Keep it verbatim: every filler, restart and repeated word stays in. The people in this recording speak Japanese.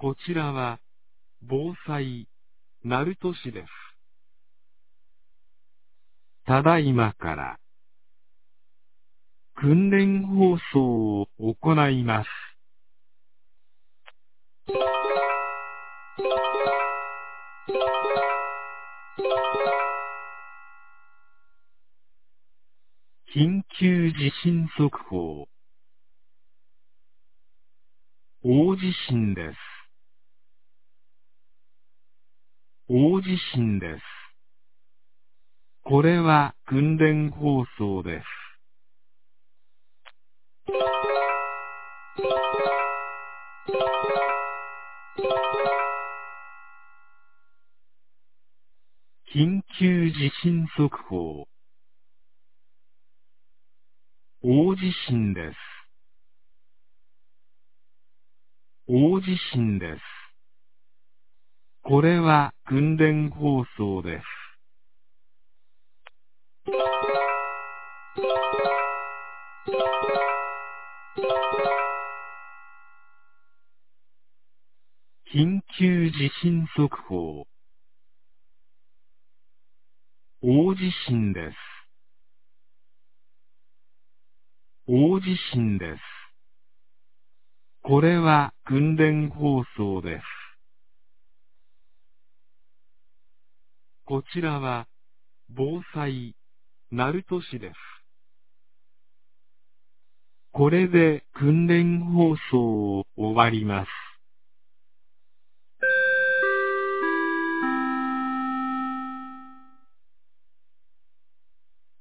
こちらは、防災、鳴門市です。ただいまから、訓練放送を行います。緊急地震速報。大地震です。大地震です。これは訓練放送です。緊急地震速報。大地震です。大地震です。これは訓練放送です。緊急地震速報。大地震です。大地震です。これは訓練放送です。こちらは、防災、鳴門市です。これで訓練放送を終わります。